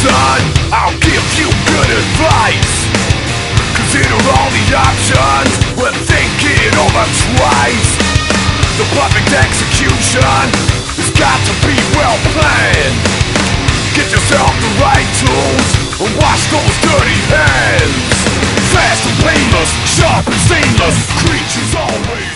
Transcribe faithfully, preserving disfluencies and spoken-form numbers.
son, I'll give you good advice. Consider all the options when thinking over twice. The perfect execution has got to be well planned. Get yourself the right tools and wash those dirty hands. Fast and painless, sharp and stainless, creatures always